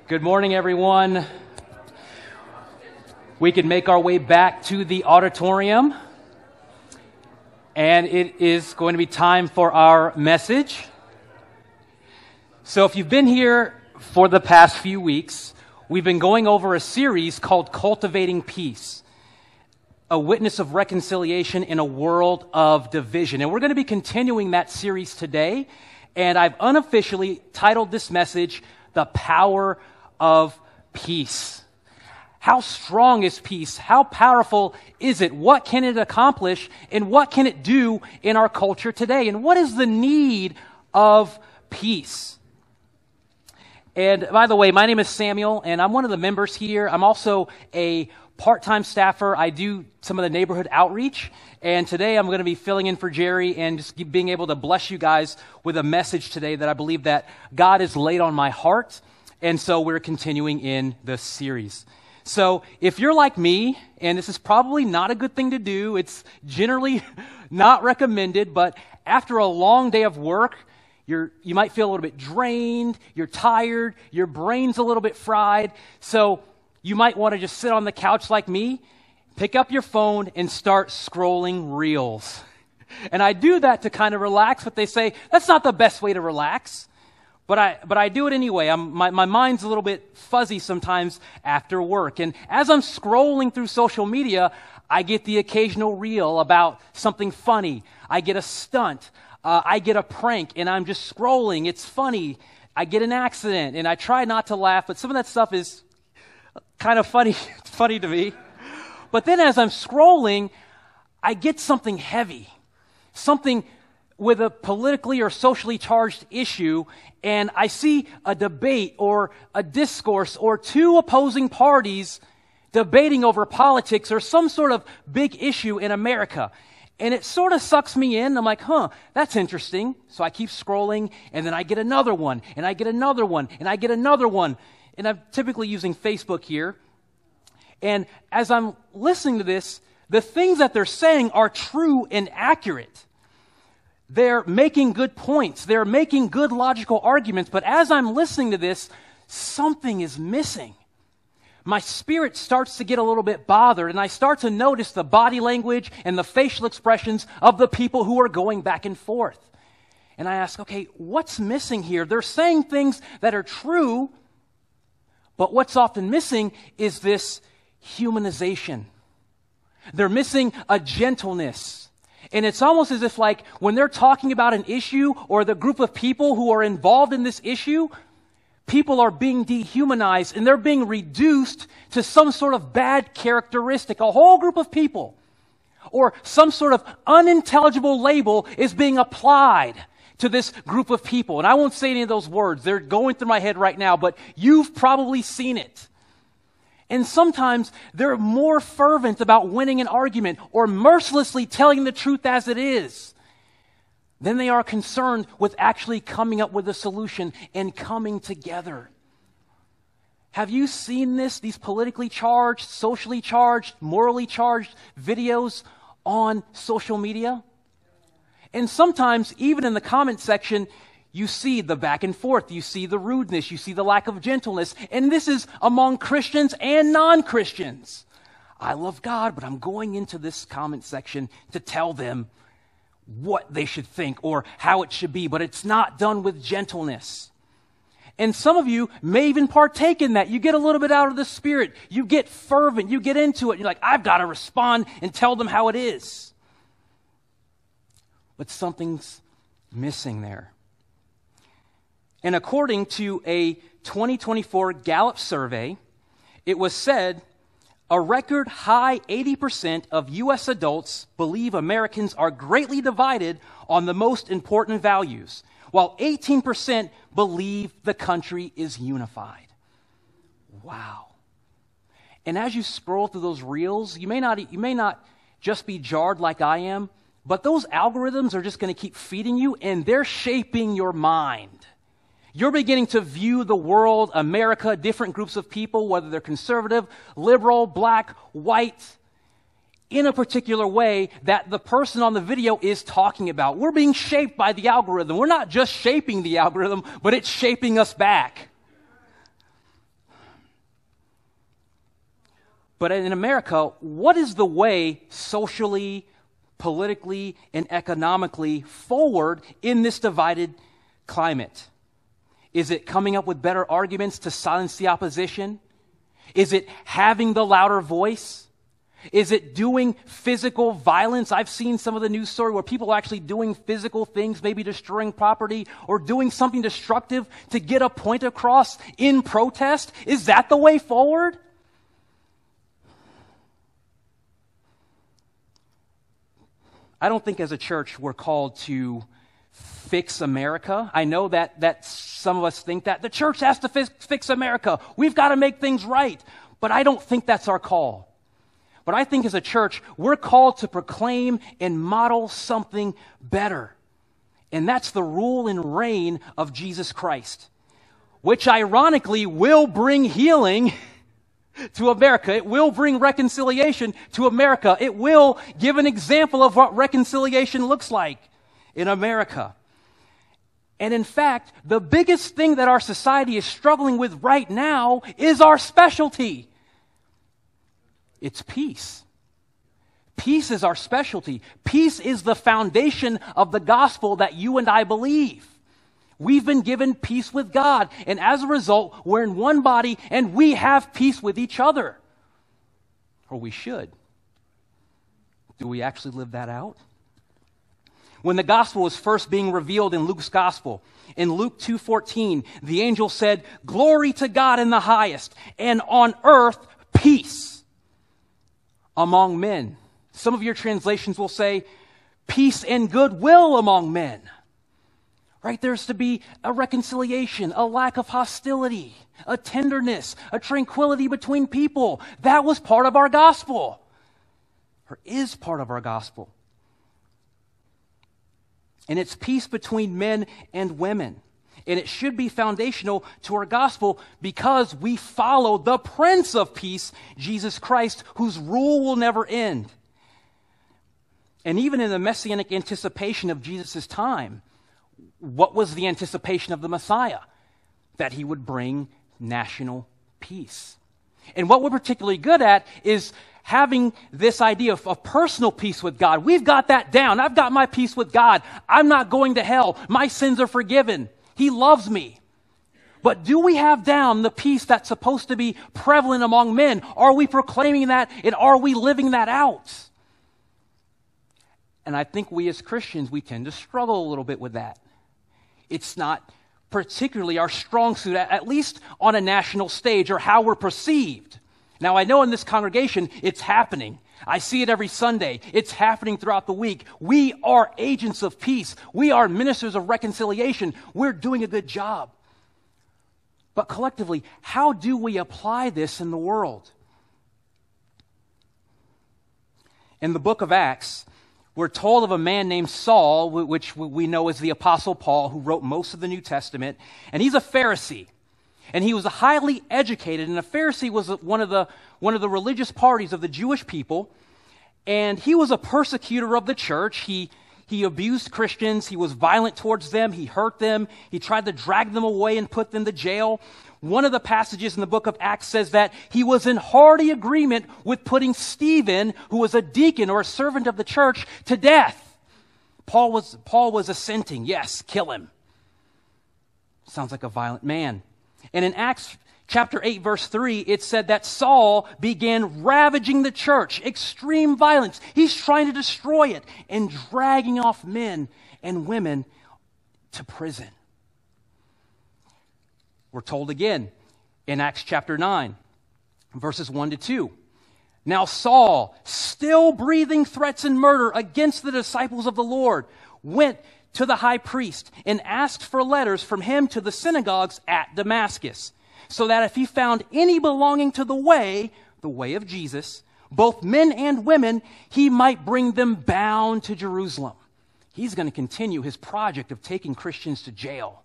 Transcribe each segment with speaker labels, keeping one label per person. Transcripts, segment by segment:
Speaker 1: Good morning, everyone. We can make our way back to the auditorium, and it is going to be time for our message. So if you've been here for the past few weeks, we've been going over a series called Cultivating Peace, a witness of reconciliation in a world of division. And we're going to be continuing that series today, and I've unofficially titled this message, The Power of Peace. How strong is peace? How powerful is it? What can it accomplish? And what can it do in our culture today? And what is the need of peace? And by the way, my name is Samuel, and I'm one of the members here. I'm also a part-time staffer. I do some of the neighborhood outreach. And today I'm going to be filling in for Jerry and just being able to bless you guys with a message today that I believe that God has laid on my heart. And so we're continuing in the series. So if you're like me, and this is probably not a good thing to do, it's generally not recommended, but after a long day of work, you might feel a little bit drained, you're tired, your brain's a little bit fried, so you might want to just sit on the couch like me, pick up your phone, and start scrolling reels. And I do that to kind of relax, but they say that's not the best way to relax. But I do it anyway. My mind's a little bit fuzzy sometimes after work. And as I'm scrolling through social media, I get the occasional reel about something funny. I get a stunt. I get a prank, and I'm just scrolling. It's funny. I get an accident, and I try not to laugh, but some of that stuff is kind of funny to me. But then as I'm scrolling, I get something heavy, something with a politically or socially charged issue, and I see a debate or a discourse or two opposing parties debating over politics or some sort of big issue in America. And it sort of sucks me in. I'm like, that's interesting. So I keep scrolling, and then I get another one, and I get another one, and I get another one. And I'm typically using Facebook here. And as I'm listening to this, the things that they're saying are true and accurate. They're making good points. They're making good logical arguments. But as I'm listening to this, something is missing. My spirit starts to get a little bit bothered, and I start to notice the body language and the facial expressions of the people who are going back and forth. And I ask, okay, what's missing here? They're saying things that are true, but what's often missing is this humanization. They're missing a gentleness. And it's almost as if like when they're talking about an issue or the group of people who are involved in this issue, people are being dehumanized and they're being reduced to some sort of bad characteristic. A whole group of people or some sort of unintelligible label is being applied to this group of people. And I won't say any of those words. They're going through my head right now, but you've probably seen it. And sometimes they're more fervent about winning an argument or mercilessly telling the truth as it is than they are concerned with actually coming up with a solution and coming together. Have you seen this, these politically charged, socially charged, morally charged videos on social media? And sometimes, even in the comment section, you see the back and forth, you see the rudeness, you see the lack of gentleness, and this is among Christians and non-Christians. I love God, but I'm going into this comment section to tell them what they should think or how it should be, but it's not done with gentleness. And some of you may even partake in that. You get a little bit out of the spirit, you get fervent, you get into it, you're like, I've got to respond and tell them how it is. But something's missing there. And according to a 2024 Gallup survey, it was said a record high 80% of U.S. adults believe Americans are greatly divided on the most important values, while 18% believe the country is unified. Wow. And as you scroll through those reels, you may not just be jarred like I am, but those algorithms are just going to keep feeding you, and they're shaping your mind. You're beginning to view the world, America, different groups of people, whether they're conservative, liberal, black, white, in a particular way that the person on the video is talking about. We're being shaped by the algorithm. We're not just shaping the algorithm, but it's shaping us back. But in America, what is the way socially, politically, and economically forward in this divided climate? Is it coming up with better arguments to silence the opposition? Is it having the louder voice? Is it doing physical violence? I've seen some of the news story where people are actually doing physical things, maybe destroying property or doing something destructive to get a point across in protest. Is that the way forward? I don't think as a church we're called to fix America. I know that some of us think that the church has to fix America. We've got to make things right. But I don't think that's our call. But I think as a church, we're called to proclaim and model something better. And that's the rule and reign of Jesus Christ, which ironically will bring healing to America. It will bring reconciliation to America. It will give an example of what reconciliation looks like in America. And in fact, the biggest thing that our society is struggling with right now is our specialty. It's peace. Peace is our specialty. Peace is the foundation of the gospel that you and I believe. We've been given peace with God, and as a result, we're in one body and we have peace with each other. Or we should. Do we actually live that out? When the gospel was first being revealed in Luke's gospel, in Luke 2:14, the angel said, "Glory to God in the highest, and on earth peace among men." Some of your translations will say, "Peace and goodwill among men." Right? There's to be a reconciliation, a lack of hostility, a tenderness, a tranquility between people. That was part of our gospel, or is part of our gospel. And it's peace between men and women. And it should be foundational to our gospel because we follow the Prince of Peace, Jesus Christ, whose rule will never end. And even in the messianic anticipation of Jesus' time, what was the anticipation of the Messiah? That he would bring national peace. And what we're particularly good at is having this idea of personal peace with God. We've got that down. I've got my peace with God. I'm not going to hell. My sins are forgiven. He loves me. But do we have down the peace that's supposed to be prevalent among men? Are we proclaiming that, and are we living that out? And I think we as Christians, we tend to struggle a little bit with that. It's not particularly our strong suit, at least on a national stage, or how we're perceived. Now, I know in this congregation, it's happening. I see it every Sunday. It's happening throughout the week. We are agents of peace. We are ministers of reconciliation. We're doing a good job. But collectively, how do we apply this in the world? In the book of Acts, we're told of a man named Saul, which we know as the Apostle Paul, who wrote most of the New Testament. And he's a Pharisee. And he was highly educated. And a Pharisee was one of the religious parties of the Jewish people. And he was a persecutor of the church. He abused Christians. He was violent towards them. He hurt them. He tried to drag them away and put them to jail. One of the passages in the book of Acts says that he was in hearty agreement with putting Stephen, who was a deacon or a servant of the church, to death. Paul was assenting. Yes, kill him. Sounds like a violent man. And in Acts chapter 8, verse 3, it said that Saul began ravaging the church, extreme violence. He's trying to destroy it and dragging off men and women to prison. We're told again in Acts chapter 9, verses 1 to 2. Now Saul, still breathing threats and murder against the disciples of the Lord, went to the high priest and asked for letters from him to the synagogues at Damascus, so that if he found any belonging to the way of Jesus, both men and women, he might bring them bound to Jerusalem. He's going to continue his project of taking Christians to jail.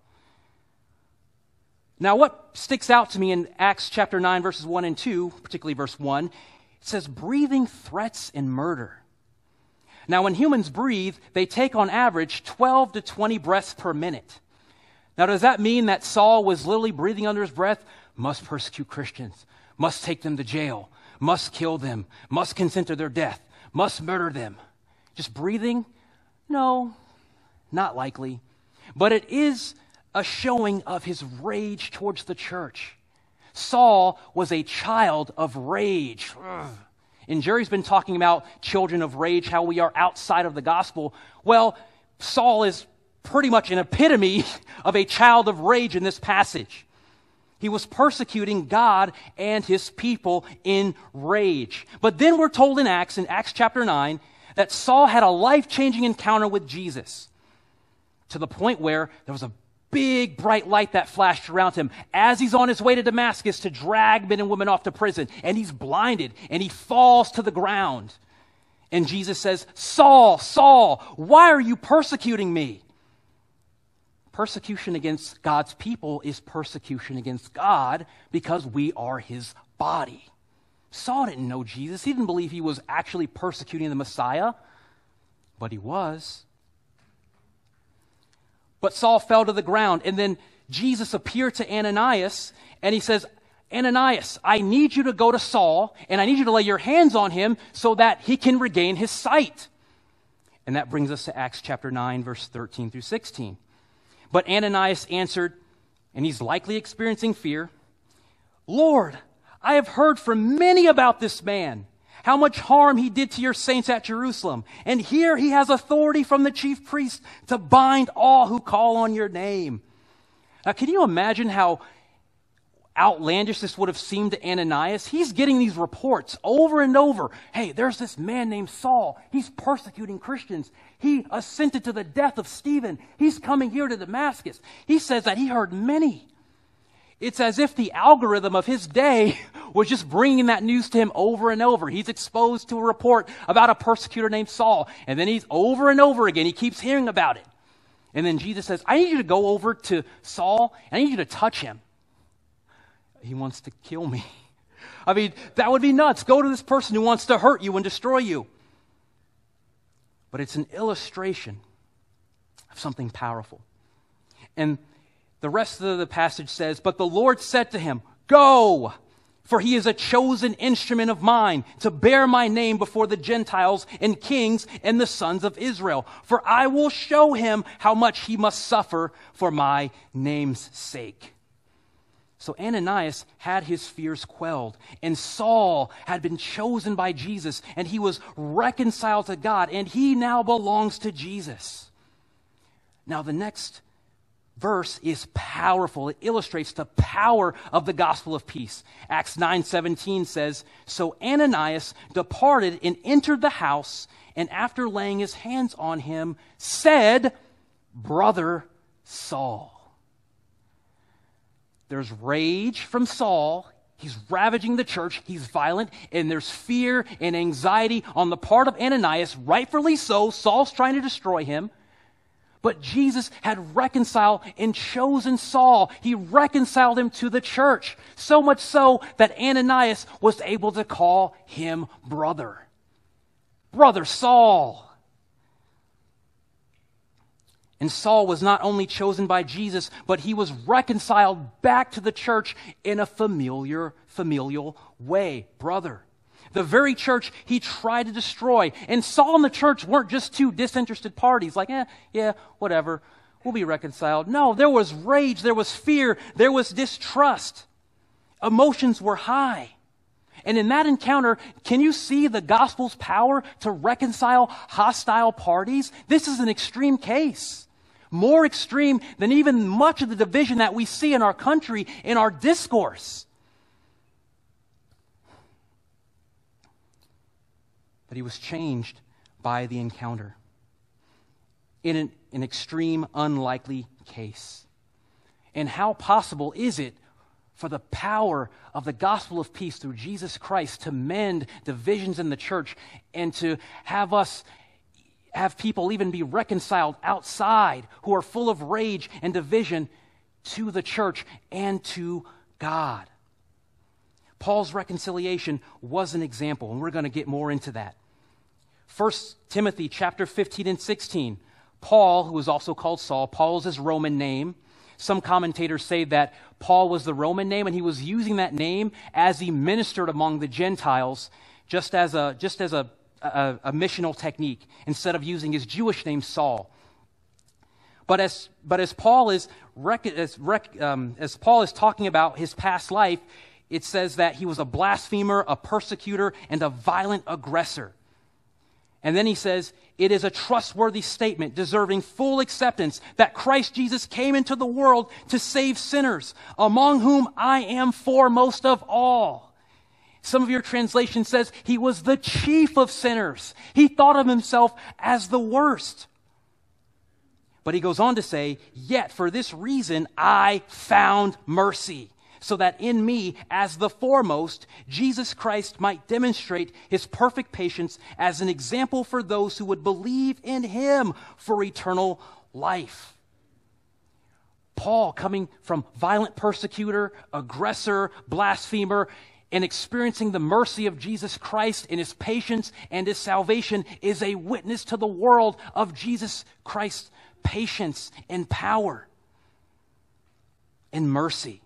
Speaker 1: Now, what sticks out to me in Acts chapter 9, verses 1 and 2, particularly verse 1, it says, breathing threats and murder. Now, when humans breathe, they take on average 12 to 20 breaths per minute. Now, does that mean that Saul was literally breathing under his breath? Must persecute Christians. Must take them to jail. must kill them, must consent to their death, must murder them. Just breathing? No, not likely. But it is a showing of his rage towards the church. Saul was a child of rage. Ugh. And Jerry's been talking about children of rage, how we are outside of the gospel. Well, Saul is pretty much an epitome of a child of rage in this passage. He was persecuting God and his people in rage. But then we're told in Acts chapter 9, that Saul had a life-changing encounter with Jesus to the point where there was a big bright light that flashed around him as he's on his way to Damascus to drag men and women off to prison. And he's blinded and he falls to the ground. And Jesus says, Saul, Saul, why are you persecuting me? Persecution against God's people is persecution against God because we are his body. Saul didn't know Jesus. He didn't believe he was actually persecuting the Messiah, but he was. But Saul fell to the ground, and then Jesus appeared to Ananias, and he says, Ananias, I need you to go to Saul, and I need you to lay your hands on him so that he can regain his sight. And that brings us to Acts chapter 9, verse 13 through 16. But Ananias answered, and he's likely experiencing fear, Lord, I have heard from many about this man, how much harm he did to your saints at Jerusalem. And here he has authority from the chief priest to bind all who call on your name. Now, can you imagine how outlandish this would have seemed to Ananias? He's getting these reports over and over. Hey, there's this man named Saul. He's persecuting Christians. He assented to the death of Stephen. He's coming here to Damascus. He says that he heard many. It's as if the algorithm of his day was just bringing that news to him over and over. He's exposed to a report about a persecutor named Saul. And then he's over and over again. He keeps hearing about it. And then Jesus says, I need you to go over to Saul. And I need you to touch him. He wants to kill me. I mean, that would be nuts. Go to this person who wants to hurt you and destroy you. But it's an illustration of something powerful. And the rest of the passage says, but the Lord said to him, go, for he is a chosen instrument of mine to bear my name before the Gentiles and kings and the sons of Israel. For I will show him how much he must suffer for my name's sake. So Ananias had his fears quelled, and Saul had been chosen by Jesus, and he was reconciled to God, and he now belongs to Jesus. Now the next verse is powerful. It illustrates the power of the gospel of peace. Acts 9:17 says, so Ananias departed and entered the house, and after laying his hands on him, said, Brother Saul. There's rage from Saul. He's ravaging the church. He's violent. And there's fear and anxiety on the part of Ananias, rightfully so. Saul's trying to destroy him. But Jesus had reconciled and chosen Saul. He reconciled him to the church. So much so that Ananias was able to call him brother. Brother Saul. And Saul was not only chosen by Jesus, but he was reconciled back to the church in a familial way. Brother. The very church he tried to destroy. And Saul and the church weren't just two disinterested parties like, yeah, whatever, we'll be reconciled. No, there was rage, there was fear, there was distrust. Emotions were high. And in that encounter, can you see the gospel's power to reconcile hostile parties? This is an extreme case. More extreme than even much of the division that we see in our country, in our discourse. But he was changed by the encounter in an extreme, unlikely case. And how possible is it for the power of the gospel of peace through Jesus Christ to mend divisions in the church and to have people even be reconciled outside who are full of rage and division to the church and to God? Paul's reconciliation was an example, and we're going to get more into that. 1 Timothy chapter 15 and 16. Paul, who is also called Saul, Paul is his Roman name, some commentators say that Paul was the Roman name, and he was using that name as he ministered among the Gentiles, just as a missional technique, instead of using his Jewish name Saul. But as Paul is talking about his past life, it says that he was a blasphemer, a persecutor, and a violent aggressor. And then he says, it is a trustworthy statement deserving full acceptance that Christ Jesus came into the world to save sinners, among whom I am foremost of all. Some of your translation says he was the chief of sinners. He thought of himself as the worst. But he goes on to say, yet for this reason I found mercy, so that in me, as the foremost, Jesus Christ might demonstrate his perfect patience as an example for those who would believe in him for eternal life. Paul, coming from violent persecutor, aggressor, blasphemer, and experiencing the mercy of Jesus Christ in his patience and his salvation, is a witness to the world of Jesus Christ's patience and power and mercy.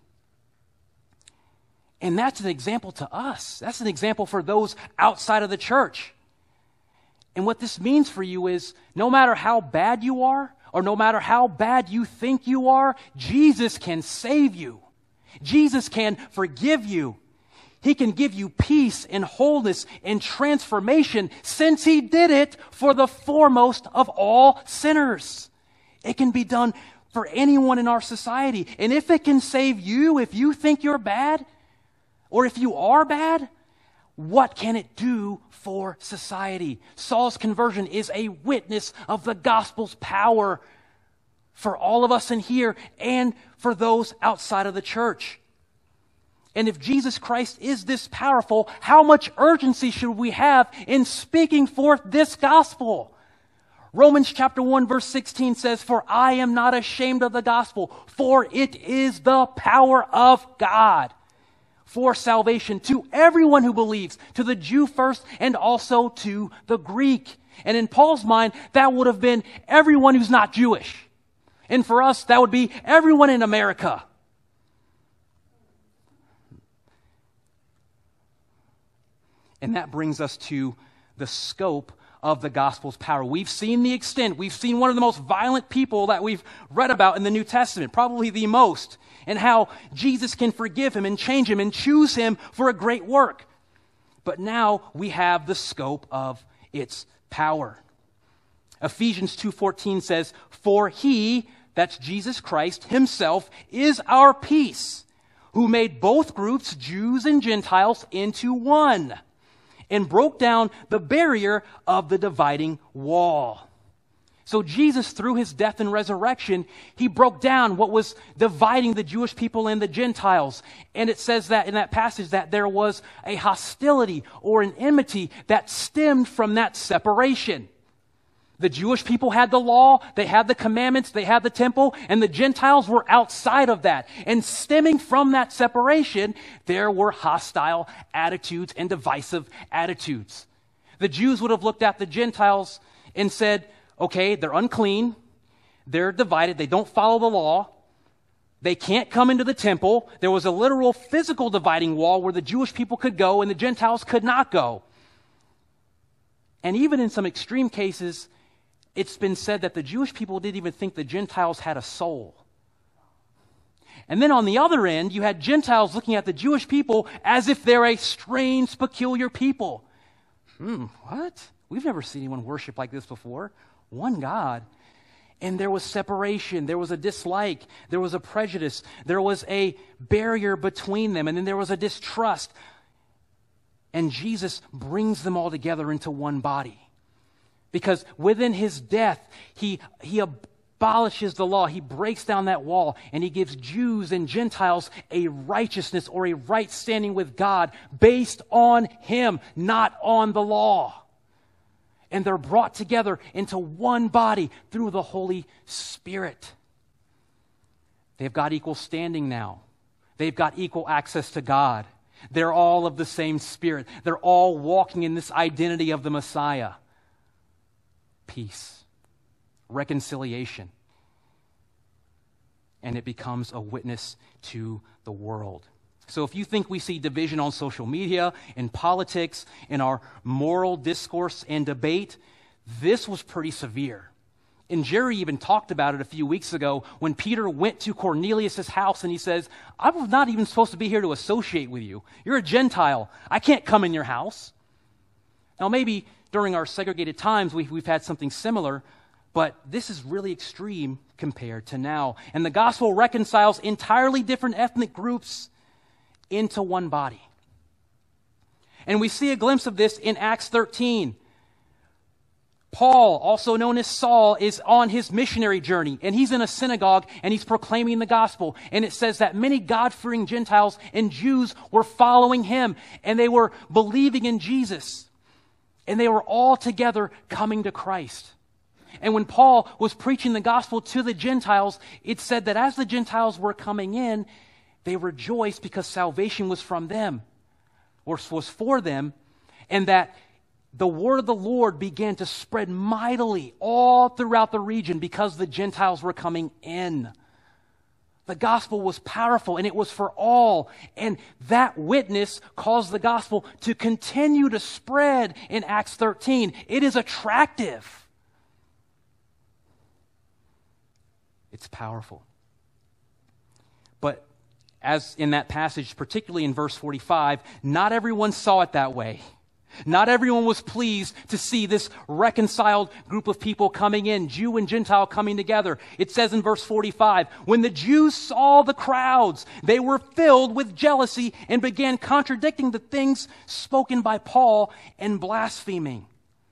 Speaker 1: And that's an example to us. That's an example for those outside of the church. And what this means for you is, no matter how bad you are, or no matter how bad you think you are, Jesus can save you. Jesus can forgive you. He can give you peace and wholeness and transformation, since he did it for the foremost of all sinners. It can be done for anyone in our society. And if it can save you, if you think you're bad, or if you are bad, what can it do for society? Saul's conversion is a witness of the gospel's power for all of us in here and for those outside of the church. And if Jesus Christ is this powerful, how much urgency should we have in speaking forth this gospel? Romans chapter 1 verse 16 says, for I am not ashamed of the gospel, for it is the power of God for salvation to everyone who believes, to the Jew first and also to the Greek. And in Paul's mind, that would have been everyone who's not Jewish. And for us, that would be everyone in America. And that brings us to the scope of the gospel's power. We've seen the extent. We've seen one of the most violent people that we've read about in the New Testament, probably the most, and how Jesus can forgive him and change him and choose him for a great work. But now we have the scope of its power. Ephesians 2:14 says, for he, that's Jesus Christ himself, is our peace, who made both groups, Jews and Gentiles, into one, and broke down the barrier of the dividing wall. So Jesus, through his death and resurrection, he broke down what was dividing the Jewish people and the Gentiles. And it says that in that passage that there was a hostility or an enmity that stemmed from that separation. The Jewish people had the law, they had the commandments, they had the temple, and the Gentiles were outside of that. And stemming from that separation, there were hostile attitudes and divisive attitudes. The Jews would have looked at the Gentiles and said, okay, they're unclean, they're divided, they don't follow the law, they can't come into the temple. There was a literal physical dividing wall where the Jewish people could go and the Gentiles could not go. And even in some extreme cases, it's been said that the Jewish people didn't even think the Gentiles had a soul. And then on the other end, you had Gentiles looking at the Jewish people as if they're a strange, peculiar people. What? We've never seen anyone worship like this before. One God. And there was separation, there was a dislike, there was a prejudice, there was a barrier between them, and then there was a distrust. And Jesus brings them all together into one body. Because within his death, he abolishes the law. He breaks down that wall, and he gives Jews and Gentiles a righteousness or a right standing with God based on him, not on the law. And they're brought together into one body through the Holy Spirit. They've got equal standing now. They've got equal access to God. They're all of the same Spirit. They're all walking in this identity of the Messiah. Peace. Reconciliation. and it becomes a witness to the world. So if you think we see division on social media, in politics, in our moral discourse and debate, this was pretty severe. And Jerry even talked about it a few weeks ago when Peter went to Cornelius' house and he says, I was not even supposed to be here to associate with you. You're a Gentile. I can't come in your house. Now maybe during our segregated times we've had something similar, but this is really extreme compared to now. And the gospel reconciles entirely different ethnic groups into one body. And we see a glimpse of this in Acts 13. Paul, also known as Saul, is on his missionary journey, and he's in a synagogue, and he's proclaiming the gospel. And it says that many God-fearing Gentiles and Jews were following him, and they were believing in Jesus. And they were all together coming to Christ. And when Paul was preaching the gospel to the Gentiles, it said that as the Gentiles were coming in, they rejoiced because salvation was from them, or was for them, and that the word of the Lord began to spread mightily all throughout the region because the Gentiles were coming in. The gospel was powerful and it was for all. And that witness caused the gospel to continue to spread in Acts 13. It is attractive. It's powerful. But as in that passage, particularly in verse 45, not everyone saw it that way. Not everyone was pleased to see this reconciled group of people coming in, Jew and Gentile coming together. It says in verse 45, when the Jews saw the crowds, they were filled with jealousy and began contradicting the things spoken by Paul and blaspheming.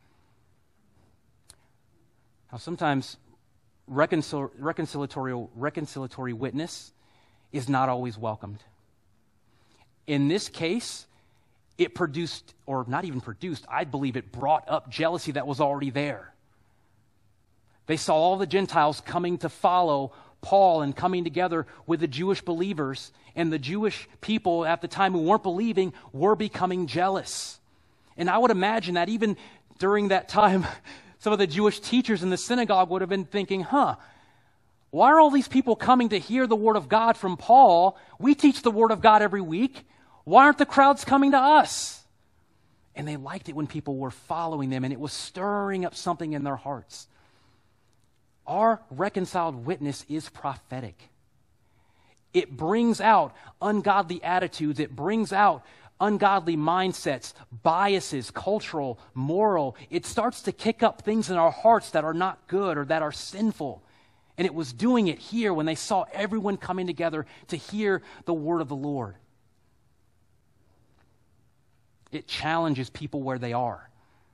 Speaker 1: Now sometimes reconciliatory witness is not always welcomed. In this case, it produced, or not even produced, I believe it brought up jealousy that was already there. They saw all the Gentiles coming to follow Paul and coming together with the Jewish believers, and the Jewish people at the time who weren't believing were becoming jealous. And I would imagine that even during that time, some of the Jewish teachers in the synagogue would have been thinking, why are all these people coming to hear the word of God from Paul? We teach the word of God every week. Why aren't the crowds coming to us? And they liked it when people were following them, and it was stirring up something in their hearts. Our reconciled witness is prophetic. It brings out ungodly attitudes. It brings out ungodly mindsets, biases, cultural, moral. It starts to kick up things in our hearts that are not good or that are sinful. And it was doing it here when they saw everyone coming together to hear the word of the Lord. It challenges people where they are.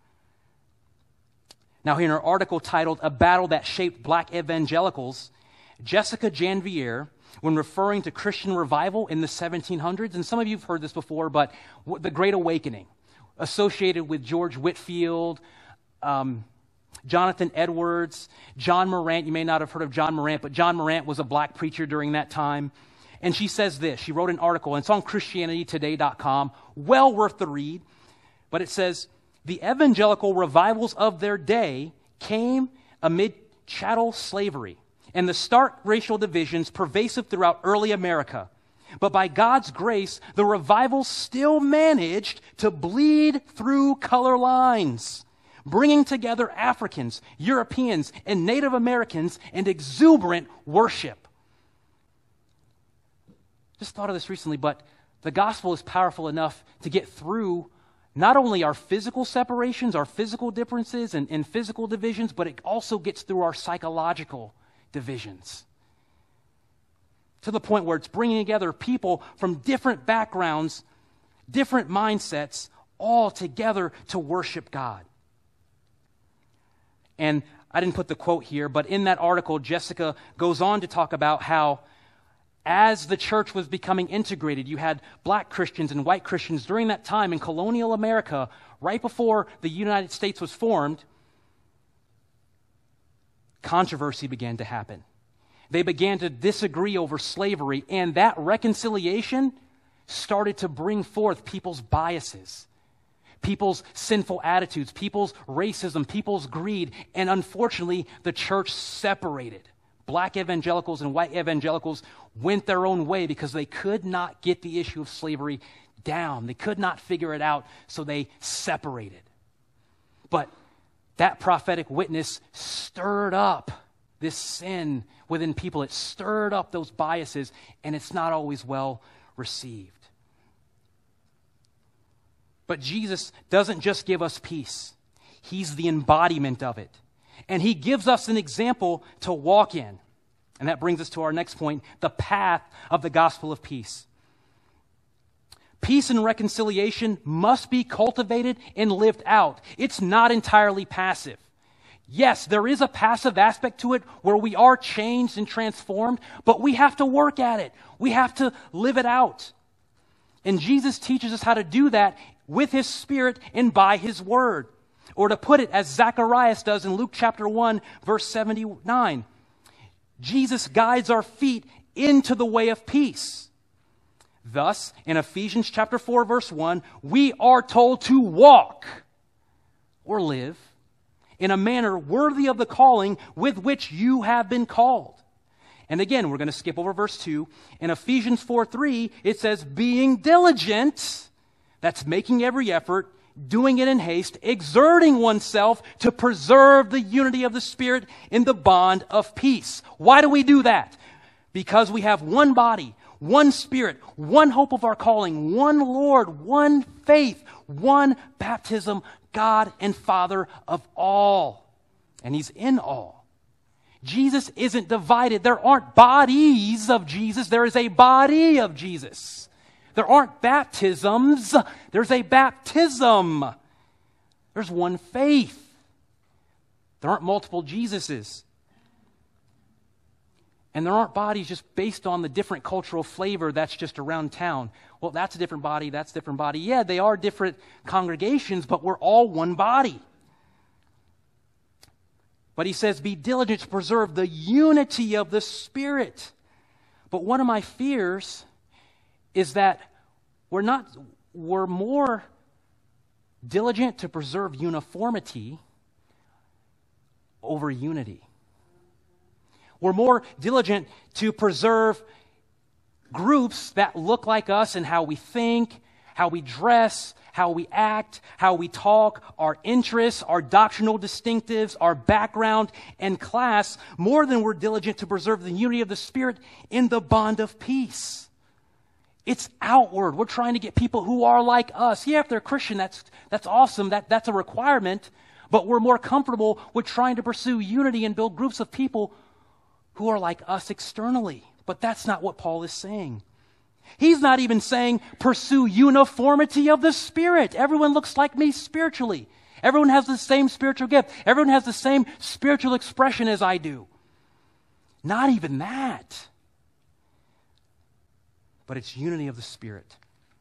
Speaker 1: Now, in her article titled A Battle That Shaped Black Evangelicals, Jessica Janvier, when referring to Christian revival in the 1700s, and some of you have heard this before, but the Great Awakening, associated with George Whitefield, Jonathan Edwards, John Morant. You may not have heard of John Morant, but John Morant was a black preacher during that time. And she says this. She wrote an article, and it's on ChristianityToday.com. Well worth the read. But it says, the evangelical revivals of their day came amid chattel slavery and the stark racial divisions pervasive throughout early America. But by God's grace, the revivals still managed to bleed through color lines, bringing together Africans, Europeans, and Native Americans in exuberant worship. Just thought of this recently, but the gospel is powerful enough to get through not only our physical separations, our physical differences and physical divisions, but it also gets through our psychological divisions. To the point where it's bringing together people from different backgrounds, different mindsets, all together to worship God. And I didn't put the quote here, but in that article, Jessica goes on to talk about how as the church was becoming integrated, you had black Christians and white Christians during that time in colonial America, right before the United States was formed. Controversy began to happen. They began to disagree over slavery, and that reconciliation started to bring forth people's biases, people's sinful attitudes, people's racism, people's greed, and unfortunately, the church separated Black evangelicals and white evangelicals went their own way because they could not get the issue of slavery down. They could not figure it out, so they separated. But that prophetic witness stirred up this sin within people. It stirred up those biases, and it's not always well received. But Jesus doesn't just give us peace. He's the embodiment of it. And he gives us an example to walk in. And that brings us to our next point, the path of the gospel of peace. Peace and reconciliation must be cultivated and lived out. It's not entirely passive. Yes, there is a passive aspect to it where we are changed and transformed, but we have to work at it. We have to live it out. And Jesus teaches us how to do that with his Spirit and by his word. Or to put it as Zacharias does in Luke chapter 1, verse 79, Jesus guides our feet into the way of peace. Thus, in Ephesians chapter 4, verse 1, we are told to walk or live in a manner worthy of the calling with which you have been called. And again, we're going to skip over verse 2. In Ephesians 4:3, it says, being diligent, that's making every effort, doing it in haste, exerting oneself to preserve the unity of the Spirit in the bond of peace. Why do we do that? Because we have one body, one Spirit, one hope of our calling, one Lord, one faith, one baptism, God and Father of all. And he's in all. Jesus isn't divided. There aren't bodies of Jesus. There is a body of Jesus. There aren't baptisms. There's a baptism. There's one faith. There aren't multiple Jesuses. And there aren't bodies just based on the different cultural flavor that's just around town. Well, that's a different body, that's a different body. Yeah, they are different congregations, but we're all one body. But he says, be diligent to preserve the unity of the Spirit. But one of my fears is that we're more diligent to preserve uniformity over unity. We're more diligent to preserve groups that look like us in how we think, how we dress, how we act, how we talk, our interests, our doctrinal distinctives, our background and class, more than we're diligent to preserve the unity of the Spirit in the bond of peace. It's outward. We're trying to get people who are like us. Yeah, if they're Christian, that's awesome. That's a requirement. But we're more comfortable with trying to pursue unity and build groups of people who are like us externally. But that's not what Paul is saying. He's not even saying pursue uniformity of the Spirit. Everyone looks like me spiritually. Everyone has the same spiritual gift. Everyone has the same spiritual expression as I do. Not even that. But it's unity of the Spirit.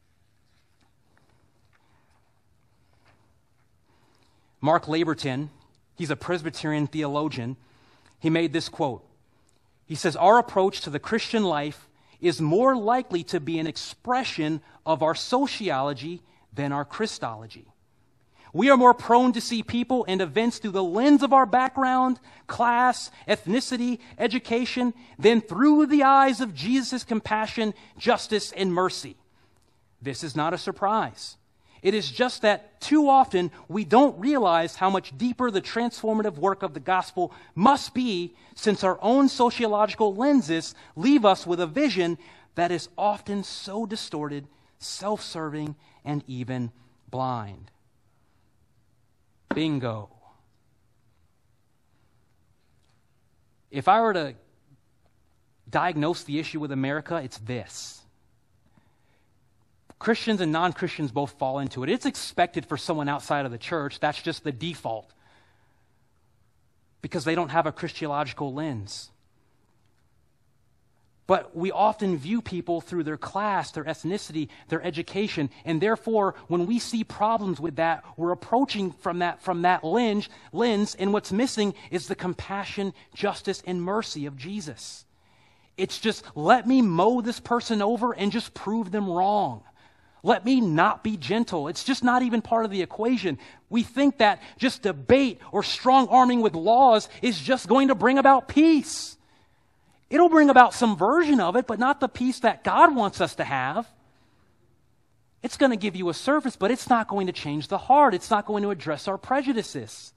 Speaker 1: Mark Laberton, he's a Presbyterian theologian. He made this quote. He says, our approach to the Christian life is more likely to be an expression of our sociology than our Christology. We are more prone to see people and events through the lens of our background, class, ethnicity, education, than through the eyes of Jesus' compassion, justice, and mercy. This is not a surprise. It is just that too often we don't realize how much deeper the transformative work of the gospel must be, since our own sociological lenses leave us with a vision that is often so distorted, self-serving, and even blind. Bingo. If I were to diagnose the issue with America, it's this. Christians and non-Christians both fall into it. It's expected for someone outside of the church. That's just the default. Because they don't have a Christological lens. But we often view people through their class, their ethnicity, their education, and therefore, when we see problems with that, we're approaching from that lens, and what's missing is the compassion, justice, and mercy of Jesus. It's just, let me mow this person over and just prove them wrong. Let me not be gentle. It's just not even part of the equation. We think that just debate or strong arming with laws is just going to bring about peace. It'll bring about some version of it, but not the peace that God wants us to have. It's going to give you a surface, but it's not going to change the heart. It's not going to address our prejudices.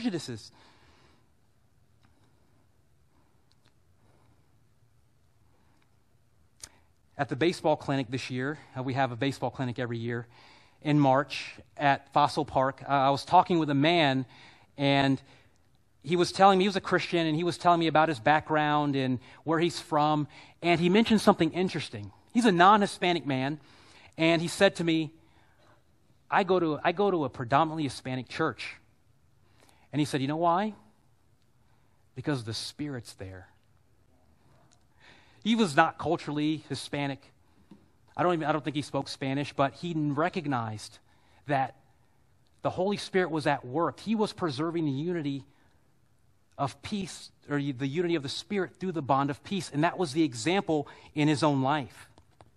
Speaker 1: At the baseball clinic this year, we have a baseball clinic every year in March at Fossil Park. I was talking with a man, and he was telling me, he was a Christian, and he was telling me about his background and where he's from, and he mentioned something interesting. He's a non-Hispanic man, and he said to me, I go to a predominantly Hispanic church. And he said, you know why? Because the Spirit's there. He was not culturally Hispanic. I don't think he spoke Spanish, but he recognized that the Holy Spirit was at work. He was preserving the unity of peace, or the unity of the Spirit through the bond of peace, and that was the example in his own life.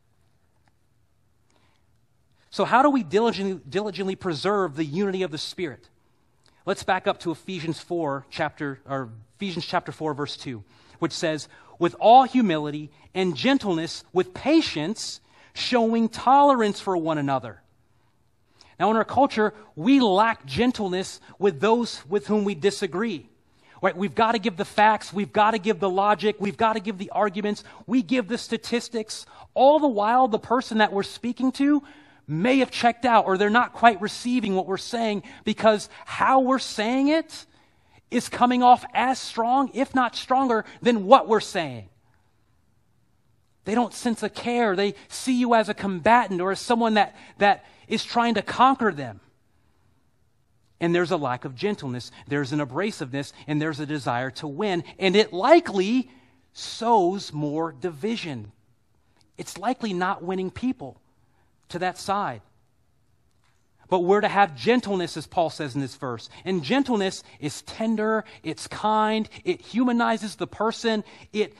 Speaker 1: So how do we diligently preserve the unity of the Spirit? Let's back up to Ephesians chapter 4, verse 2, which says, with all humility and gentleness, with patience, showing tolerance for one another. Now, in our culture, we lack gentleness with those with whom we disagree. Right? We've got to give the facts. We've got to give the logic. We've got to give the arguments. We give the statistics. All the while, the person that we're speaking to may have checked out, or they're not quite receiving what we're saying, because how we're saying it is coming off as strong, if not stronger, than what we're saying. They don't sense a care. They see you as a combatant or as someone that is trying to conquer them. And there's a lack of gentleness. There's an abrasiveness, and there's a desire to win. And it likely sows more division. It's likely not winning people to that side. But we're to have gentleness, as Paul says in this verse. And gentleness is tender, it's kind, it humanizes the person, it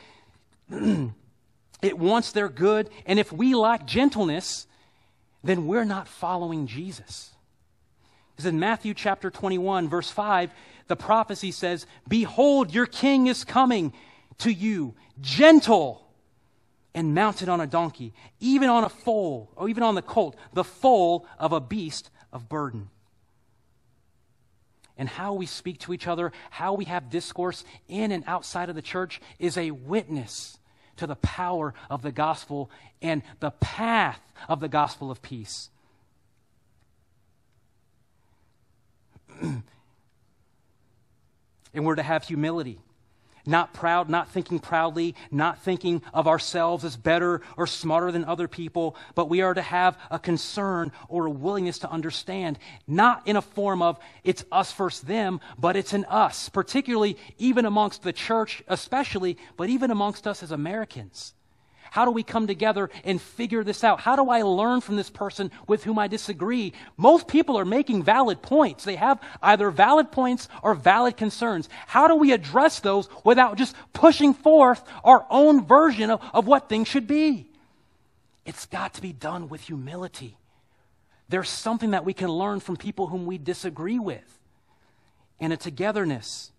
Speaker 1: wants their good. And if we lack gentleness, then we're not following Jesus. Because in Matthew chapter 21, verse 5, the prophecy says, behold, your king is coming to you, gentle and mounted on a donkey, even on a foal, or even on the colt, the foal of a beast of burden. And how we speak to each other, how we have discourse in and outside of the church is a witness to the power of the gospel and the path of the gospel of peace. And we're to have humility. Not proud, not thinking proudly, not thinking of ourselves as better or smarter than other people, but we are to have a concern or a willingness to understand, not in a form of it's us versus them, but it's an us, particularly even amongst the church especially, but even amongst us as Americans. How do we come together and figure this out? How do I learn from this person with whom I disagree? Most people are making valid points. They have either valid points or valid concerns. How do we address those without just pushing forth our own version of what things should be? It's got to be done with humility. There's something that we can learn from people whom we disagree with, and a togetherness.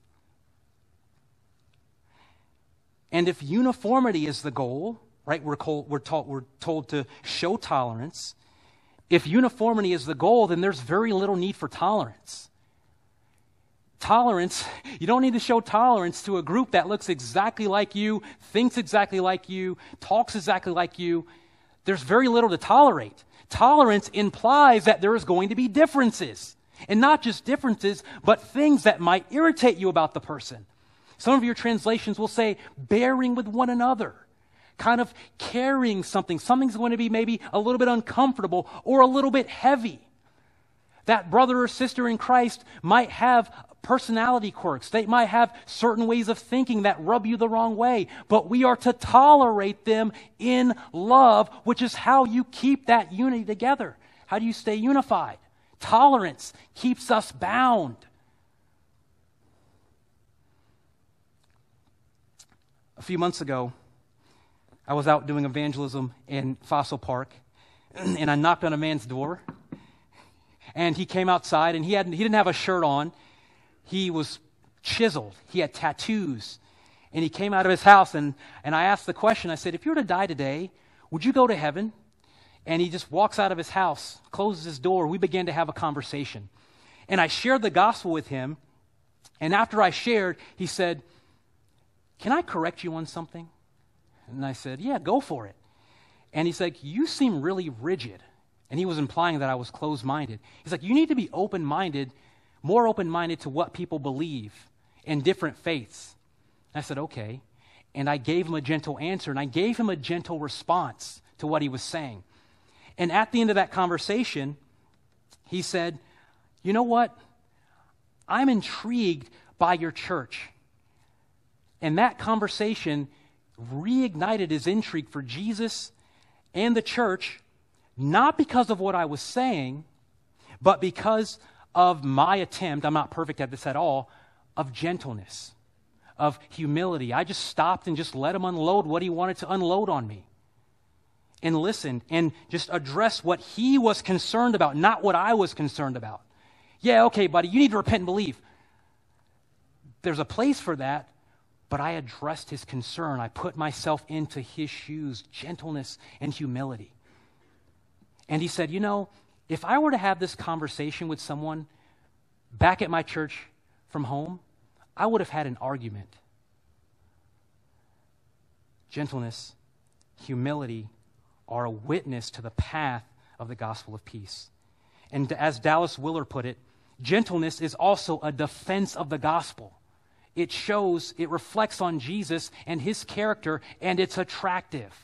Speaker 1: And if uniformity is the goal, right, we're told to show tolerance. If uniformity is the goal, then there's very little need for tolerance. Tolerance, you don't need to show tolerance to a group that looks exactly like you, thinks exactly like you, talks exactly like you. There's very little to tolerate. Tolerance implies that there is going to be differences. And not just differences, but things that might irritate you about the person. Some of your translations will say, bearing with one another. Kind of carrying something. Something's going to be maybe a little bit uncomfortable or a little bit heavy. That brother or sister in Christ might have personality quirks. They might have certain ways of thinking that rub you the wrong way. But we are to tolerate them in love, which is how you keep that unity together. How do you stay unified? Tolerance keeps us bound. A few months ago, I was out doing evangelism in Fossil Park, and I knocked on a man's door, and he came outside, and he didn't have a shirt on. He was chiseled. He had tattoos, And he came out of his house, and I asked the question, I said, if you were to die today, would you go to heaven? And he just walks out of his house, closes his door. We began to have a conversation. And I shared the gospel with him. And after I shared, he said, can I correct you on something? And I said, yeah, go for it. And he's like, you seem really rigid. And he was implying that I was closed-minded. He's like, you need to be open-minded, more open-minded to what people believe in different faiths. I said, okay. And I gave him a gentle answer, and I gave him a gentle response to what he was saying. And at the end of that conversation, he said, you know what? I'm intrigued by your church. And that conversation reignited his intrigue for Jesus and the church, not because of what I was saying, but because of my attempt, I'm not perfect at this at all, of gentleness, of humility. I just stopped and just let him unload what he wanted to unload on me. And listened and just addressed what he was concerned about, not what I was concerned about. Yeah, okay, buddy, you need to repent and believe. There's a place for that, but I addressed his concern. I put myself into his shoes, gentleness and humility. And he said, you know, if I were to have this conversation with someone back at my church from home, I would have had an argument. Gentleness, humility are a witness to the path of the gospel of peace. And as Dallas Willard put it, gentleness is also a defense of the gospel. It shows, it reflects on Jesus and his character, and it's attractive.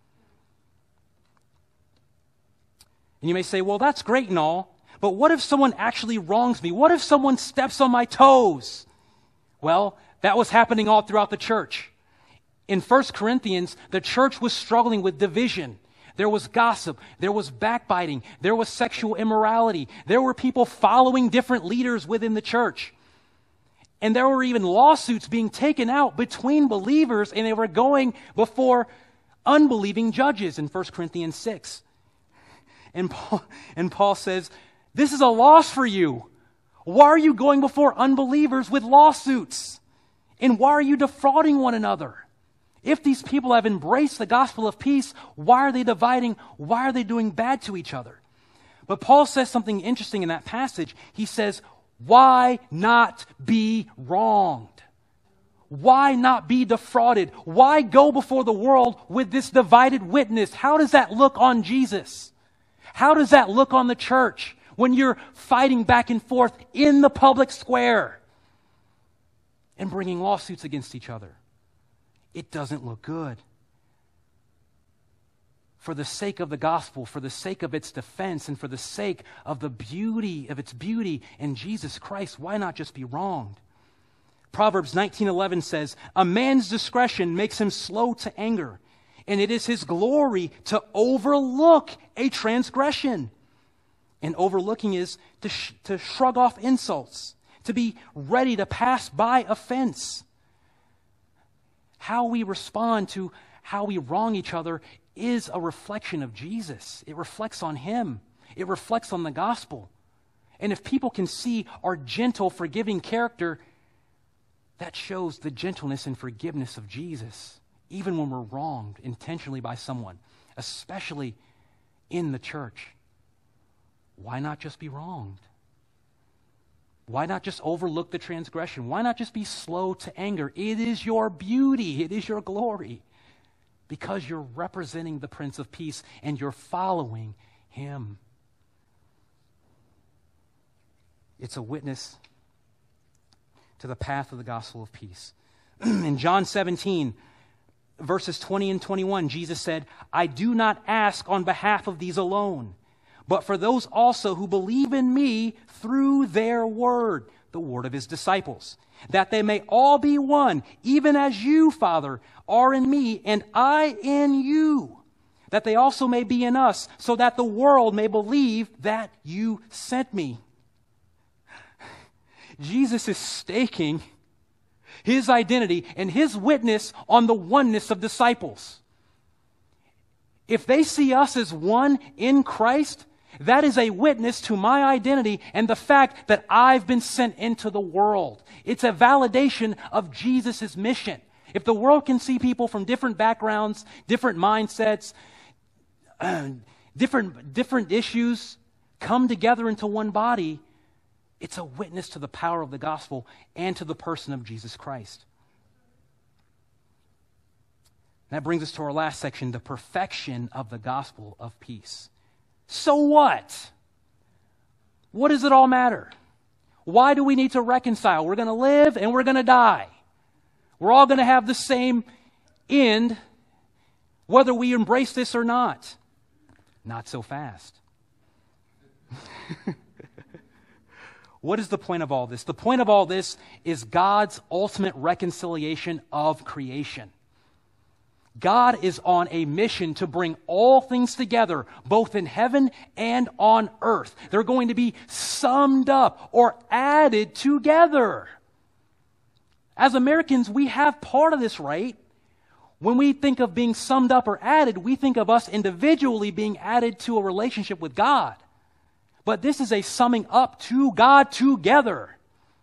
Speaker 1: And you may say, well, that's great and all, but what if someone actually wrongs me? What if someone steps on my toes? Well, that was happening all throughout the church. In 1 Corinthians, the church was struggling with division. There was gossip. There was backbiting. There was sexual immorality. There were people following different leaders within the church. And there were even lawsuits being taken out between believers, and they were going before unbelieving judges in 1 Corinthians 6. And Paul says, this is a loss for you. Why are you going before unbelievers with lawsuits? And why are you defrauding one another? If these people have embraced the gospel of peace, why are they dividing? Why are they doing bad to each other? But Paul says something interesting in that passage. He says, why not be wronged? Why not be defrauded? Why go before the world with this divided witness? How does that look on Jesus? How does that look on the church when you're fighting back and forth in the public square and bringing lawsuits against each other? It doesn't look good. For the sake of the gospel, for the sake of its defense, and for the sake of the beauty of its beauty in Jesus Christ, why not just be wronged? Proverbs 19:11 says, a man's discretion makes him slow to anger, and it is his glory to overlook a transgression. And overlooking is to shrug off insults, to be ready to pass by offense. How we respond to how we wrong each other is a reflection of Jesus. It reflects on him. It reflects on the gospel. And if people can see our gentle, forgiving character, that shows the gentleness and forgiveness of Jesus, even when we're wronged intentionally by someone, especially in the church. Why not just be wronged? Why not just overlook the transgression? Why not just be slow to anger? It is your beauty. It is your glory. Because you're representing the Prince of Peace and you're following him. It's a witness to the path of the gospel of peace. In John 17, verses 20 and 21, Jesus said, I do not ask on behalf of these alone, but for those also who believe in me through their word, the word of his disciples, that they may all be one, even as you, Father, are in me, and I in you, that they also may be in us, so that the world may believe that you sent me. Jesus is staking his identity and his witness on the oneness of disciples. If they see us as one in Christ, that is a witness to my identity and the fact that I've been sent into the world. It's a validation of Jesus' mission. If the world can see people from different backgrounds, different mindsets, different issues come together into one body, it's a witness to the power of the gospel and to the person of Jesus Christ. That brings us to our last section, the perfection of the gospel of peace. So what? What does it all matter? Why do we need to reconcile? We're going to live and we're going to die. We're all going to have the same end, whether we embrace this or not. Not so fast. What is the point of all this? The point of all this is God's ultimate reconciliation of creation. God is on a mission to bring all things together, both in heaven and on earth. They're going to be summed up or added together. As Americans, we have part of this, right? When we think of being summed up or added, we think of us individually being added to a relationship with God. But this is a summing up to God together.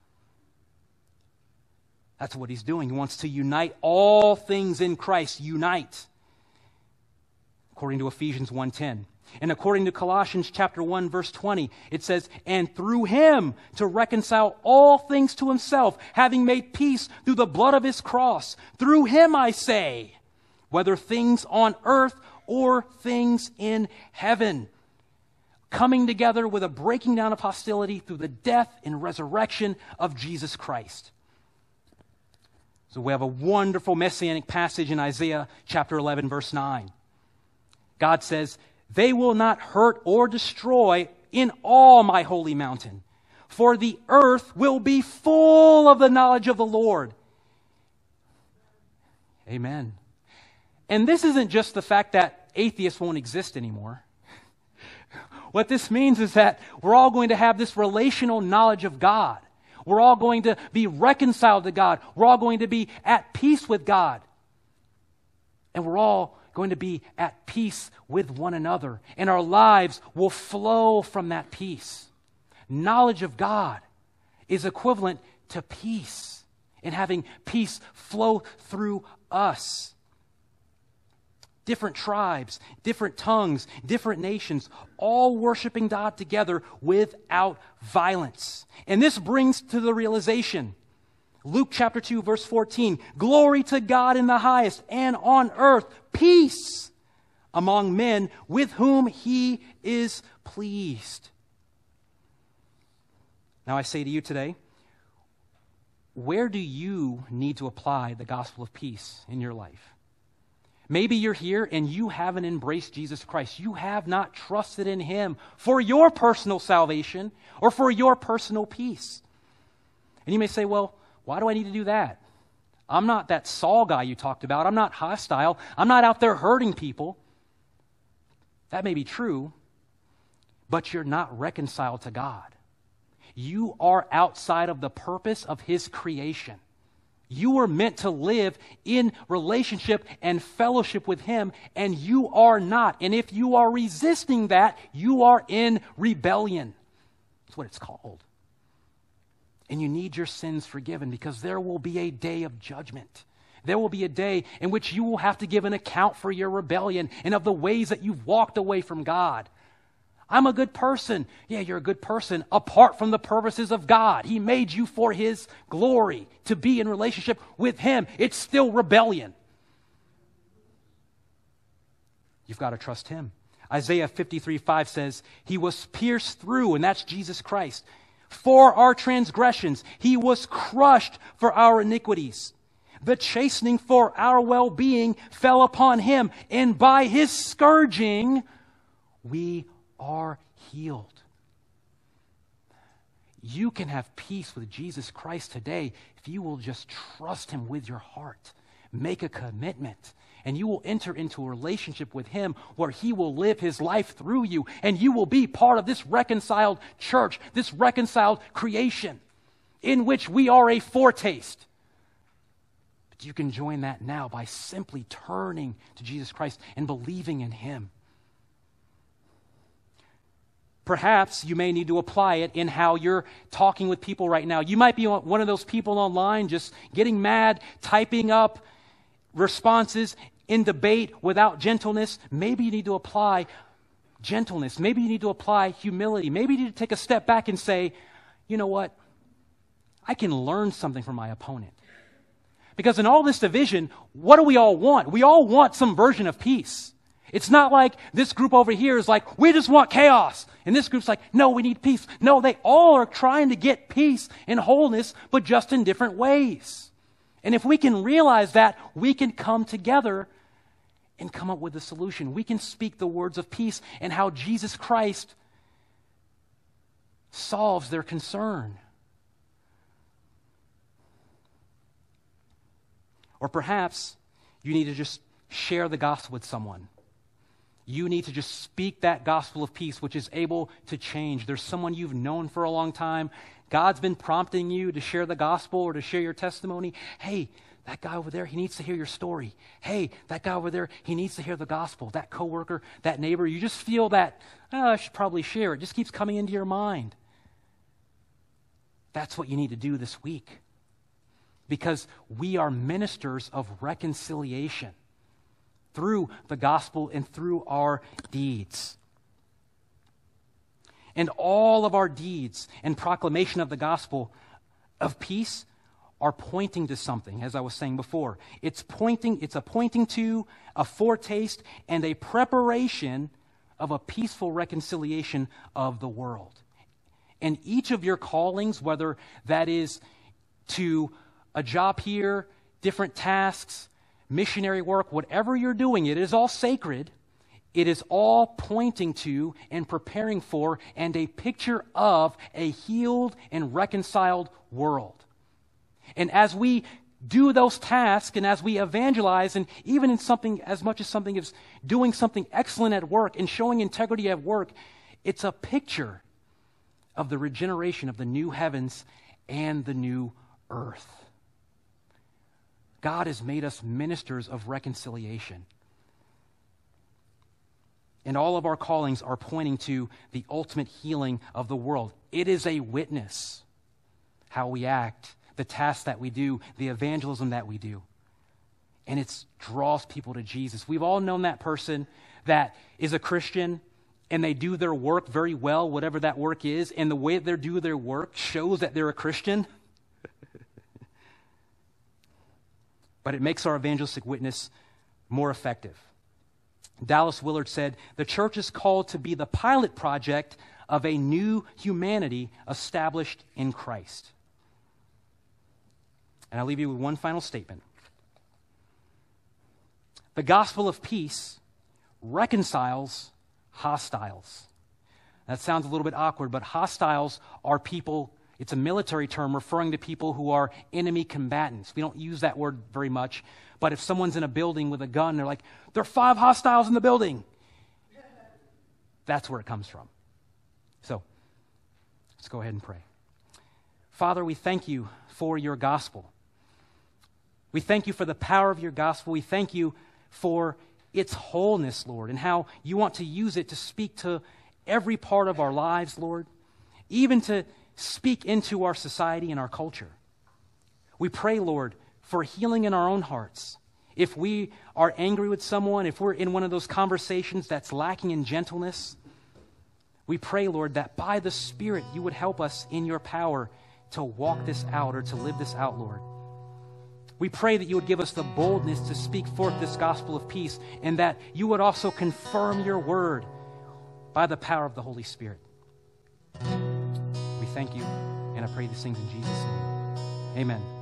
Speaker 1: That's what he's doing. He wants to unite all things in Christ. Unite. According to Ephesians 1:10. And according to Colossians chapter 1, verse 20, it says, and through him to reconcile all things to himself, having made peace through the blood of his cross. Through him, I say, whether things on earth or things in heaven. Coming together with a breaking down of hostility through the death and resurrection of Jesus Christ. So we have a wonderful messianic passage in Isaiah chapter 11, verse 9. God says, they will not hurt or destroy in all my holy mountain, for the earth will be full of the knowledge of the Lord. Amen. And this isn't just the fact that atheists won't exist anymore. What this means is that we're all going to have this relational knowledge of God. We're all going to be reconciled to God. We're all going to be at peace with God. And we're all going to be at peace with one another. And our lives will flow from that peace. Knowledge of God is equivalent to peace and having peace flow through us. Different tribes, different tongues, different nations, all worshiping God together without violence. And this brings to the realization, Luke chapter 2, verse 14, glory to God in the highest, and on earth peace among men with whom he is pleased. Now I say to you today, where do you need to apply the gospel of peace in your life? Maybe you're here and you haven't embraced Jesus Christ. You have not trusted in him for your personal salvation or for your personal peace. And you may say, well, why do I need to do that? I'm not that Saul guy you talked about. I'm not hostile. I'm not out there hurting people. That may be true, but you're not reconciled to God. You are outside of the purpose of his creation. You were meant to live in relationship and fellowship with him, and you are not. And if you are resisting that, you are in rebellion. That's what it's called. And you need your sins forgiven because there will be a day of judgment. There will be a day in which you will have to give an account for your rebellion and of the ways that you've walked away from God. I'm a good person. Yeah, you're a good person apart from the purposes of God. He made you for his glory, to be in relationship with him. It's still rebellion. You've got to trust him. Isaiah 53:5 says, he was pierced through, and that's Jesus Christ, for our transgressions. He was crushed for our iniquities. The chastening for our well-being fell upon him, and by his scourging we are healed. You can have peace with Jesus Christ today if you will just trust him with your heart. Make a commitment, and you will enter into a relationship with him where he will live his life through you, and you will be part of this reconciled church, this reconciled creation in which we are a foretaste. But you can join that now by simply turning to Jesus Christ and believing in him. Perhaps you may need to apply it in how you're talking with people right now. You might be one of those people online just getting mad, typing up responses in debate without gentleness, maybe you need to apply gentleness. Maybe you need to apply humility. Maybe you need to take a step back and say, you know what? I can learn something from my opponent. Because in all this division, what do we all want? We all want some version of peace. It's not like this group over here is like, we just want chaos. And this group's like, no, we need peace. No, they all are trying to get peace and wholeness, but just in different ways. And if we can realize that, we can come together and come up with a solution. We can speak the words of peace and how Jesus Christ solves their concern. Or perhaps you need to just share the gospel with someone. You need to just speak that gospel of peace, which is able to change. There's someone you've known for a long time. God's been prompting you to share the gospel or to share your testimony. Hey, that guy over there, he needs to hear your story. Hey, that guy over there, he needs to hear the gospel. That coworker, that neighbor, you just feel that, I should probably share. It just keeps coming into your mind. That's what you need to do this week. Because we are ministers of reconciliation through the gospel and through our deeds. And all of our deeds and proclamation of the gospel of peace are pointing to something, as I was saying before. It's a pointing to, a foretaste, and a preparation of a peaceful reconciliation of the world. And each of your callings, whether that is to a job here, different tasks, missionary work, whatever you're doing, it is all sacred. It is all pointing to and preparing for and a picture of a healed and reconciled world. And as we do those tasks and as we evangelize, and even in something as much as something as doing something excellent at work and showing integrity at work, it's a picture of the regeneration of the new heavens and the new earth. God has made us ministers of reconciliation. And all of our callings are pointing to the ultimate healing of the world. It is a witness, how we act, the tasks that we do, the evangelism that we do. And it draws people to Jesus. We've all known that person that is a Christian and they do their work very well, whatever that work is, and the way they do their work shows that they're a Christian. But it makes our evangelistic witness more effective. Dallas Willard said, "The church is called to be the pilot project of a new humanity established in Christ." And I'll leave you with one final statement. The gospel of peace reconciles hostiles. That sounds a little bit awkward, but hostiles are people, it's a military term referring to people who are enemy combatants. We don't use that word very much, but if someone's in a building with a gun, they're like, there are 5 hostiles in the building. That's where it comes from. So, let's go ahead and pray. Father, we thank you for your gospel. We thank you for the power of your gospel. We thank you for its wholeness, Lord, and how you want to use it to speak to every part of our lives, Lord, even to speak into our society and our culture. We pray, Lord, for healing in our own hearts. If we are angry with someone, if we're in one of those conversations that's lacking in gentleness, we pray, Lord, that by the Spirit you would help us in your power to walk this out or to live this out, Lord. We pray that you would give us the boldness to speak forth this gospel of peace, and that you would also confirm your word by the power of the Holy Spirit. We thank you, and I pray these things in Jesus' name. Amen.